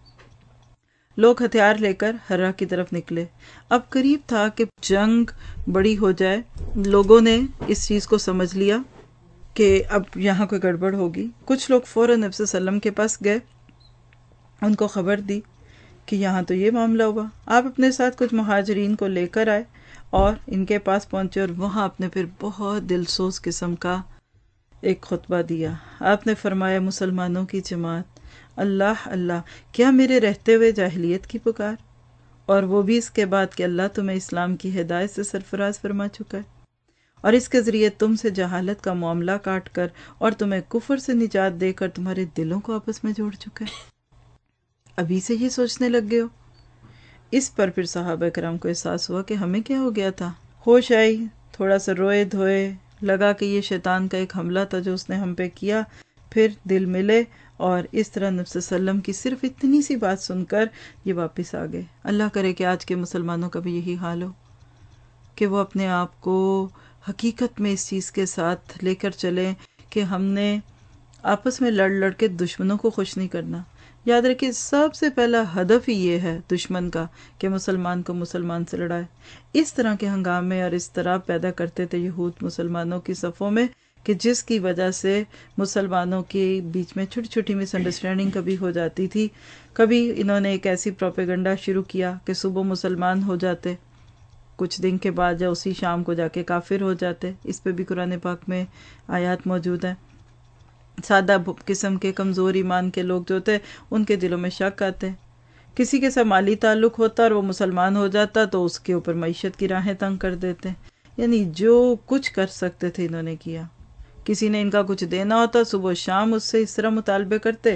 Speaker 1: لوگ ہتھیار لے کر ہررا کی طرف نکلے۔ اب قریب تھا کہ جنگ بڑی ہو جائے، لوگوں نے اس چیز کو سمجھ لیا کہ اب یہاں کوئی گڑبڑ ہوگی۔ کچھ لوگ فوراً نبی صلی اللہ علیہ وسلم کے پاس گئے، ان کو خبر دی کہ یہاں تو یہ معاملہ ہوا۔ آپ اپنے ساتھ کچھ مہاجرین کو لے کر آئے اور ان کے پاس پہنچے، اور وہاں آپ نے پھر بہت دل سوز قسم کا ایک خطبہ دیا۔ آپ نے فرمایا مسلمانوں کی جماعت، اللہ اللہ، کیا میرے رہتے ہوئے جاہلیت کی پکار، اور وہ بھی اس کے بعد کہ اللہ تمہیں اسلام کی ہدایت سے سرفراز فرما چکا ہے، اور اس کے ذریعے تم سے جہالت کا معاملہ کاٹ کر اور تمہیں کفر سے نجات دے کر تمہارے دلوں کو آپس میں جوڑ چکا ہے، ابھی سے یہ سوچنے لگ گئے ہو۔ اس پر پھر صحابہ کرام کو احساس ہوا کہ ہمیں کیا ہو گیا تھا، ہوش آئی، تھوڑا سا روئے دھوئے، لگا کہ یہ شیطان کا ایک حملہ تھا جو اس نے ہم پہ کیا، پھر دل ملے، اور اس طرح نبی صلی اللہ علیہ وسلم کی صرف اتنی سی بات سن کر یہ واپس آ گئے۔ اللہ کرے کہ آج کے مسلمانوں کا بھی یہی حال ہو کہ وہ اپنے آپ کو حقیقت میں اس چیز کے ساتھ لے کر چلیں کہ ہم نے آپس میں لڑ لڑ کے دشمنوں کو خوش نہیں کرنا۔ یاد رکھیے سب سے پہلا ہدف ہی یہ ہے دشمن کا کہ مسلمان کو مسلمان سے لڑائے۔ اس طرح کے ہنگامے اور اضطراب پیدا کرتے تھے یہود مسلمانوں کی صفوں میں کہ جس کی وجہ سے مسلمانوں کے بیچ میں چھوٹی چھوٹی مس انڈرسٹینڈنگ کبھی ہو جاتی تھی۔ کبھی انہوں نے ایک ایسی پروپیگنڈا شروع کیا کہ صبح مسلمان ہو جاتے، کچھ دن کے بعد یا اسی شام کو جا کے کافر ہو جاتے۔ اس پہ بھی قرآن پاک میں آیات موجود ہیں۔ سادہ قسم کے کمزور ایمان کے لوگ جو تھے ان کے دلوں میں شک آتے، کسی کے ساتھ مالی تعلق ہوتا اور وہ مسلمان ہو جاتا تو اس کے اوپر معیشت کی راہیں تنگ کر دیتے، یعنی جو کچھ کر سکتے تھے انہوں نے کیا۔ کسی نے ان کا کچھ دینا ہوتا صبح و شام اس سے اس طرح مطالبے کرتے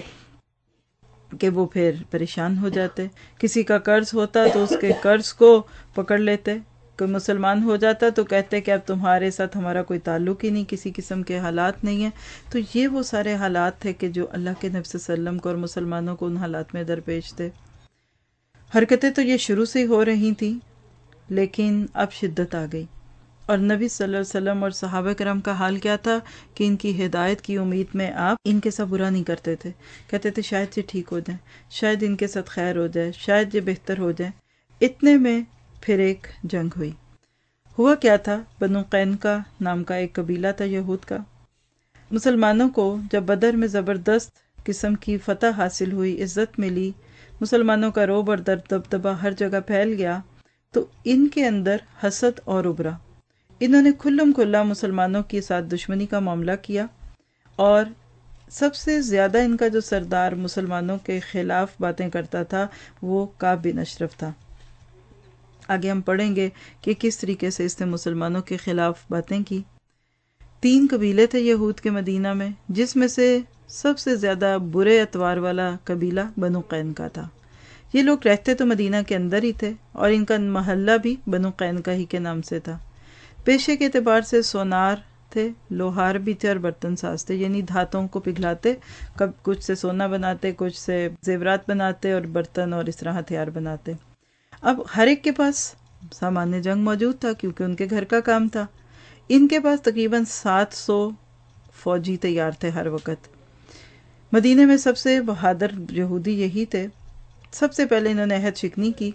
Speaker 1: کہ وہ پھر پریشان ہو جاتے، کسی کا قرض ہوتا تو اس کے قرض کو پکڑ لیتے، کوئی مسلمان ہو جاتا تو کہتے کہ اب تمہارے ساتھ ہمارا کوئی تعلق ہی نہیں، کسی قسم کے حالات نہیں ہیں۔ تو یہ وہ سارے حالات تھے کہ جو اللہ کے نبی صلی اللہ علیہ وسلم کو اور مسلمانوں کو ان حالات میں درپیش تھے۔ حرکتیں تو یہ شروع سے ہی ہو رہی تھیں، لیکن اب شدت آ گئی، اور نبی صلی اللہ علیہ وسلم اور صحابہ کرام کا حال کیا تھا کہ ان کی ہدایت کی امید میں آپ ان کے ساتھ برا نہیں کرتے تھے، کہتے تھے شاید یہ ٹھیک ہو جائیں، شاید ان کے ساتھ خیر ہو جائے، شاید یہ بہتر ہو جائے۔ اتنے میں پھر ایک جنگ ہوئی۔ ہوا کیا تھا، بنو قینقاع نام کا ایک قبیلہ تھا یہود کا۔ مسلمانوں کو جب بدر میں زبردست قسم کی فتح حاصل ہوئی، عزت ملی، مسلمانوں کا رعب اور درد دبدبہ ہر جگہ پھیل گیا، تو ان کے اندر حسد اور ابھرا۔ انہوں نے کھلم کھلا مسلمانوں کے ساتھ دشمنی کا معاملہ کیا، اور سب سے زیادہ ان کا جو سردار مسلمانوں کے خلاف باتیں کرتا تھا وہ کعب بن اشرف تھا۔ آگے ہم پڑھیں گے کہ کس طریقے سے اس نے مسلمانوں کے خلاف باتیں کی۔ تین قبیلے تھے یہود کے مدینہ میں، جس میں سے سب سے زیادہ برے اتوار والا قبیلہ بنو قینقاع تھا۔ یہ لوگ رہتے تو مدینہ کے اندر ہی تھے، اور ان کا محلہ بھی بنو قینقاع ہی کے نام سے تھا۔ پیشے کے اعتبار سے سونار تھے، لوہار بھی تھے، اور برتن ساز تھے، یعنی دھاتوں کو پگھلاتے، کب کچھ سے سونا بناتے، کچھ سے زیورات بناتے، اور برتن اور اس طرح ہتھیار بناتے۔ اب ہر ایک کے پاس سامان جنگ موجود تھا کیونکہ ان کے گھر کا کام تھا۔ ان کے پاس تقریباً سات سو فوجی تیار تھے ہر وقت۔ مدینے میں سب سے بہادر یہودی یہی تھے۔ سب سے پہلے انہوں نے عہد شکنی کی،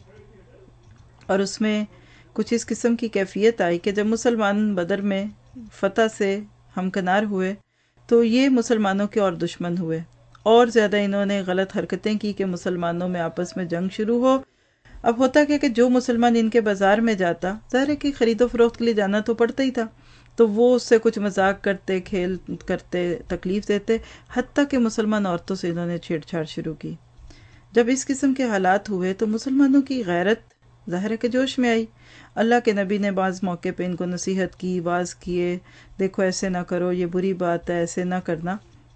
Speaker 1: اور اس میں کچھ اس قسم کی کیفیت آئی کہ جب مسلمان بدر میں فتح سے ہمکنار ہوئے تو یہ مسلمانوں کے اور دشمن ہوئے، اور زیادہ انہوں نے غلط حرکتیں کی کہ مسلمانوں میں آپس میں جنگ شروع ہو۔ اب ہوتا کیا کہ جو مسلمان ان کے بازار میں جاتا، ظاہر ہے کہ خرید و فروخت کے لیے جانا تو پڑتا ہی تھا، تو وہ اس سے کچھ مذاق کرتے، کھیل کرتے، تکلیف دیتے، حتیٰ کہ مسلمان عورتوں سے انہوں نے چھیڑ چھاڑ شروع کی۔ جب اس قسم کے حالات ہوئے تو مسلمانوں کی غیرت ظاہر ہے کہ جوش میں آئی۔ اللہ کے نبی نے بعض موقع پہ ان کو نصیحت کی، واعظ کیے، دیکھو ایسے نہ کرو، یہ بری بات ہے، ایسے نہ کرنا،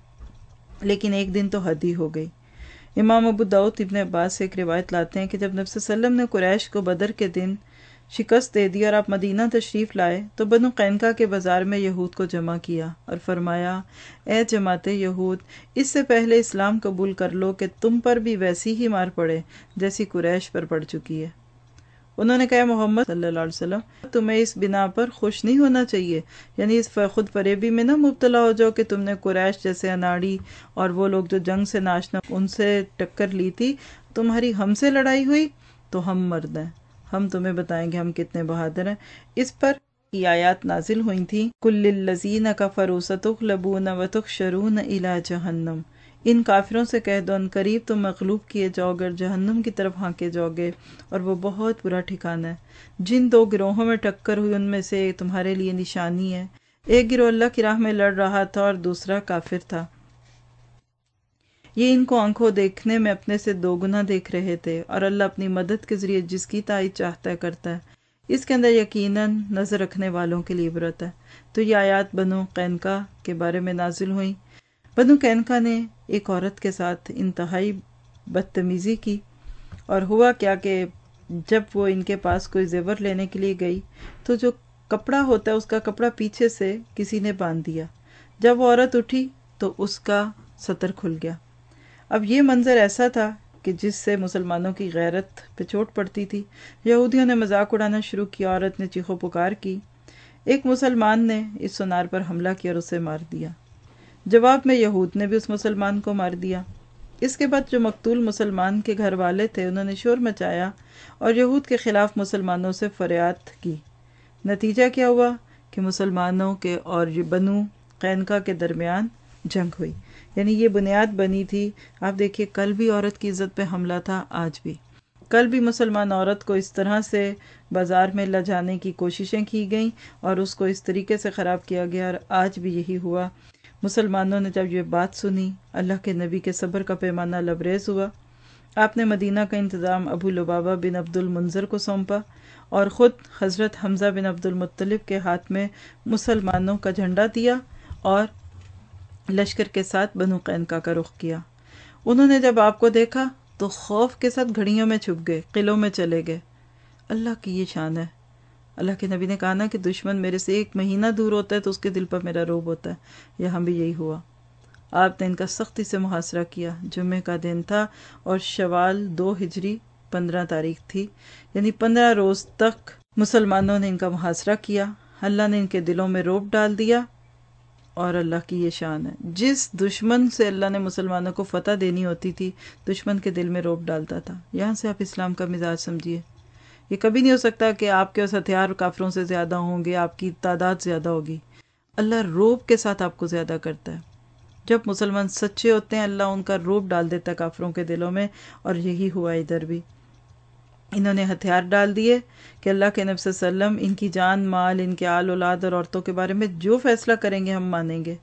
Speaker 1: لیکن ایک دن تو حد ہی ہو گئی۔ امام ابو داؤد ابن عباس سے ایک روایت لاتے ہیں کہ جب نبی صلی اللہ علیہ وسلم نے قریش کو بدر کے دن شکست دے دی اور آپ مدینہ تشریف لائے تو بنو قینقاع کے بازار میں یہود کو جمع کیا اور فرمایا، اے جماعت یہود، اس سے پہلے اسلام قبول کر لو کہ تم پر بھی ویسی ہی مار پڑے جیسی قریش پر پڑ چکی ہے۔ انہوں نے کہا، محمد صلی اللہ علیہ وسلم، تمہیں اس بنا پر خوش نہیں ہونا چاہیے، یعنی اس خود فریبی میں نہ مبتلا ہو جاؤ کہ تم نے قریش جیسے اناڑی اور وہ لوگ جو جنگ سے ناشنا ان سے ٹکر لی تھی، تمہاری ہم سے لڑائی ہوئی تو ہم مرد ہیں، ہم تمہیں بتائیں گے ہم کتنے بہادر ہیں۔ اس پر یہ آیات نازل ہوئی تھیں، کل للذین کفروا ستغلبون وتحشرون الی جہنم، ان کافروں سے کہہ دو ان قریب تم مغلوب کیے جاؤ گے، جہنم کی طرف ہانکے جاؤ گے، اور وہ بہت برا ٹھکانہ ہے۔ جن دو گروہوں میں ٹکر ہوئی ان میں سے تمہارے لیے نشانی ہے، ایک گروہ اللہ کی راہ میں لڑ رہا تھا اور دوسرا کافر تھا۔ یہ ان کو آنکھوں دیکھنے میں اپنے سے دو گنا دیکھ رہے تھے، اور اللہ اپنی مدد کے ذریعے جس کی تائید چاہتا ہے کرتا ہے، اس کے اندر یقیناً نظر رکھنے والوں کے لیے عبرت ہے۔ تو یہ آیات بنو قینقاع کے بارے میں نازل ہوئیں۔ بنو قینقاع نے ایک عورت کے ساتھ انتہائی بدتمیزی کی، اور ہوا کیا کہ جب وہ ان کے پاس کوئی زیور لینے کے لیے گئی تو جو کپڑا ہوتا ہے اس کا کپڑا پیچھے سے کسی نے باندھ دیا۔ جب وہ عورت اٹھی تو اس کا سطر کھل گیا۔ اب یہ منظر ایسا تھا کہ جس سے مسلمانوں کی غیرت پہ چوٹ پڑتی تھی۔ یہودیوں نے مذاق اڑانا شروع کیا، عورت نے چیخو پکار کی۔ ایک مسلمان نے اس سونار پر حملہ کیا اور اسے مار دیا۔ جواب میں یہود نے بھی اس مسلمان کو مار دیا۔ اس کے بعد جو مقتول مسلمان کے گھر والے تھے انہوں نے شور مچایا اور یہود کے خلاف مسلمانوں سے فریاد کی۔ نتیجہ کیا ہوا کہ مسلمانوں کے اور بنو قینقاع کے درمیان جنگ ہوئی، یعنی یہ بنیاد بنی تھی۔ آپ دیکھیے، کل بھی عورت کی عزت پہ حملہ تھا، آج بھی کل بھی مسلمان عورت کو اس طرح سے بازار میں لے جانے کی کوششیں کی گئیں اور اس کو اس طریقے سے خراب کیا گیا، اور آج بھی یہی ہوا۔ مسلمانوں نے جب یہ بات سنی، اللہ کے نبی کے صبر کا پیمانہ لبریز ہوا۔ آپ نے مدینہ کا انتظام ابو لبابہ بن عبد المنذر کو سونپا اور خود حضرت حمزہ بن عبد المطلب کے ہاتھ میں مسلمانوں کا جھنڈا دیا اور لشکر کے ساتھ بنو قینقاع کا رخ کیا۔ انہوں نے جب آپ کو دیکھا تو خوف کے ساتھ گھڑیوں میں چھپ گئے، قلعوں میں چلے گئے۔ اللہ کی یہ شان ہے۔ اللہ کے نبی نے کہا نا کہ دشمن میرے سے ایک مہینہ دور ہوتا ہے تو اس کے دل پر میرا روب ہوتا ہے، یہاں بھی یہی ہوا۔ آپ نے ان کا سختی سے محاصرہ کیا۔ جمعہ کا دن تھا اور شوال دو ہجری پندرہ تاریخ تھی، یعنی پندرہ روز تک مسلمانوں نے ان کا محاصرہ کیا۔ اللہ نے ان کے دلوں میں روب ڈال دیا، اور اللہ کی یہ شان ہے، جس دشمن سے اللہ نے مسلمانوں کو فتح دینی ہوتی تھی دشمن کے دل میں روب ڈالتا تھا۔ یہاں سے آپ اسلام کا مزاج سمجھیے۔ یہ کبھی نہیں ہو سکتا کہ آپ کے اس ہتھیار کافروں سے زیادہ ہوں گے، آپ کی تعداد زیادہ ہوگی۔ اللہ روب کے ساتھ آپ کو زیادہ کرتا ہے۔ جب مسلمان سچے ہوتے ہیں اللہ ان کا روب ڈال دیتا ہے کافروں کے دلوں میں، اور یہی ہوا ادھر بھی۔ انہوں نے ہتھیار ڈال دیے کہ اللہ کے نبی صلی اللہ علیہ وسلم ان کی جان مال، ان کے آل اولاد اور عورتوں کے بارے میں جو فیصلہ کریں گے ہم مانیں گے۔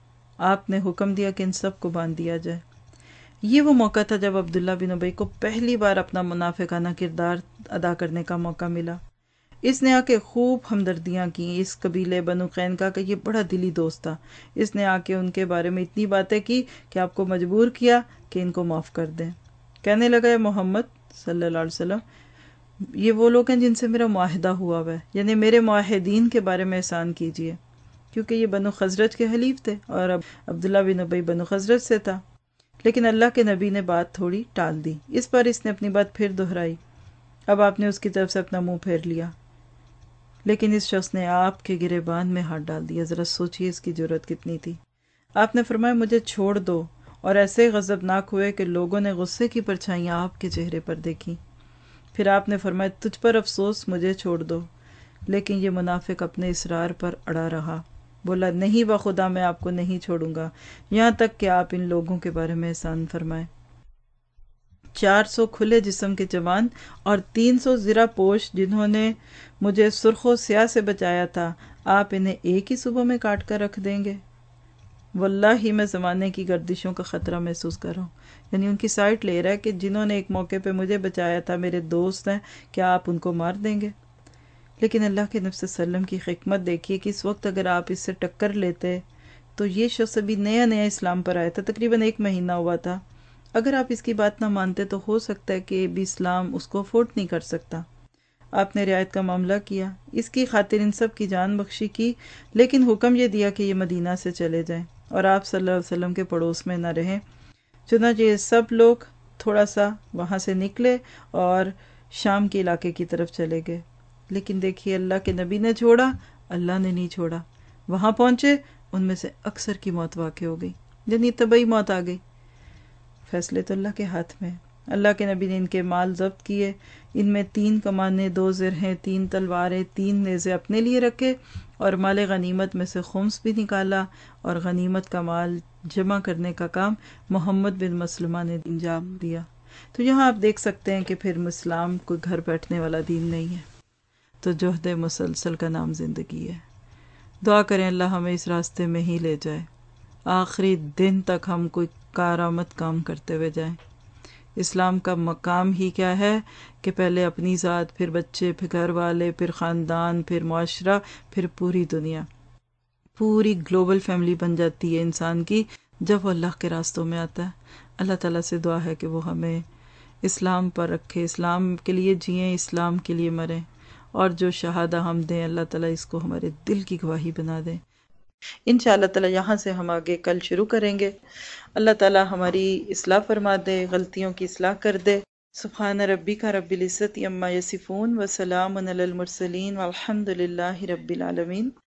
Speaker 1: آپ نے حکم دیا کہ ان سب کو باندھ دیا جائے۔ یہ وہ موقع تھا جب عبداللہ بن ابی کو پہلی بار اپنا منافقانہ کردار ادا کرنے کا موقع ملا۔ اس نے آ کے خوب ہمدردیاں کی۔ اس قبیلے بنو قینقاع کا یہ بڑا دلی دوست تھا۔ اس نے آ کے ان کے بارے میں اتنی باتیں کی کہ آپ کو مجبور کیا کہ ان کو معاف کر دیں۔ کہنے لگا، اے محمد صلی اللہ علیہ وسلم، یہ وہ لوگ ہیں جن سے میرا معاہدہ ہوا ہوا ہے، یعنی میرے معاہدین کے بارے میں احسان کیجیے، کیونکہ یہ بنو خزرج کے حلیف تھے اور اب عبداللہ بن ابی بنو خزرج سے تھا۔ لیکن اللہ کے نبی نے بات تھوڑی ٹال دی۔ اس پر اس نے اپنی بات پھر دہرائی۔ اب آپ نے اس کی طرف سے اپنا منہ پھیر لیا، لیکن اس شخص نے آپ کے گریبان میں ہاتھ ڈال دیا۔ ذرا سوچئے اس کی جرأت کتنی تھی۔ آپ نے فرمایا، مجھے چھوڑ دو، اور ایسے غضبناک ہوئے کہ لوگوں نے غصے کی پرچھائیاں آپ کے چہرے پر دیکھی۔ پھر آپ نے فرمایا، تجھ پر افسوس، مجھے چھوڑ دو۔ لیکن یہ منافق اپنے اصرار پر اڑا رہا، بولا، نہیں بخدا میں آپ کو نہیں چھوڑوں گا یہاں تک کہ آپ ان لوگوں کے بارے میں احسان فرمائیں۔ چار سو کھلے جسم کے جوان اور تین سو زرہ پوش جنہوں نے مجھے سرخ و سیاہ سے بچایا تھا، آپ انہیں ایک ہی صبح میں کاٹ کر رکھ دیں گے؟ واللہ میں زمانے کی گردشوں کا خطرہ محسوس کر رہا ہوں۔ یعنی ان کی سائٹ لے رہا ہے کہ جنہوں نے ایک موقع پہ مجھے بچایا تھا، میرے دوست ہیں، کیا آپ ان کو مار دیں گے؟ لیکن اللہ کے نبی صلی اللہ علیہ وسلم کی حکمت دیکھیے کہ اس وقت اگر آپ اس سے ٹکر لیتے تو یہ شخص ابھی نیا نیا اسلام پر آیا تھا، تقریباً ایک مہینہ ہوا تھا۔ اگر آپ اس کی بات نہ مانتے تو ہو سکتا ہے کہ بھی اسلام اس کو افورڈ نہیں کر سکتا۔ آپ نے رعایت کا معاملہ کیا، اس کی خاطر ان سب کی جان بخشی کی، لیکن حکم یہ دیا کہ یہ مدینہ سے چلے جائیں اور آپ صلی اللہ علیہ وسلم کے پڑوس میں نہ رہیں۔ چنانچہ یہ سب لوگ تھوڑا سا وہاں سے نکلے اور شام کے علاقے کی طرف چلے گئے۔ لیکن دیکھیے اللہ کے نبی نے چھوڑا، اللہ نے نہیں چھوڑا۔ وہاں پہنچے، ان میں سے اکثر کی موت واقع ہو گئی، یعنی طبعی موت آ گئی۔ فیصلے تو اللہ کے ہاتھ میں۔ اللہ کے نبی نے ان کے مال ضبط کیے، ان میں تین کمانیں، دو زرہیں، تین تلواریں، تین نیزے اپنے لیے رکھے، اور مال غنیمت میں سے خمس بھی نکالا، اور غنیمت کا مال جمع کرنے کا کام محمد بن مسلمہ نے انجام دیا۔ تو یہاں آپ دیکھ سکتے ہیں کہ پھر اسلام کوئی گھر بیٹھنے والا دین نہیں ہے، تو جہد مسلسل کا نام زندگی ہے۔ دعا کریں اللہ ہمیں اس راستے میں ہی لے جائے، آخری دن تک ہم کوئی کارآمد کام کرتے ہوئے جائیں۔ اسلام کا مقام ہی کیا ہے کہ پہلے اپنی ذات، پھر بچے، پھر گھر والے، پھر خاندان، پھر معاشرہ، پھر پوری دنیا، پوری گلوبل فیملی بن جاتی ہے انسان کی جب وہ اللہ کے راستوں میں آتا ہے۔ اللہ تعالیٰ سے دعا ہے کہ وہ ہمیں اسلام پر رکھے، اسلام کے لیے جئیں، اسلام کے لیے مریں، اور جو شہادہ ہم دیں اللہ تعالیٰ اس کو ہمارے دل کی گواہی بنا دیں۔ انشاءاللہ تعالیٰ یہاں سے ہم آگے کل شروع کریں گے۔ اللہ تعالیٰ ہماری اصلاح فرما دے، غلطیوں کی اصلاح کر دے۔ سبحان ربک رب العزت عما یصفون وسلام علی المرسلین والحمد للہ رب العالمین۔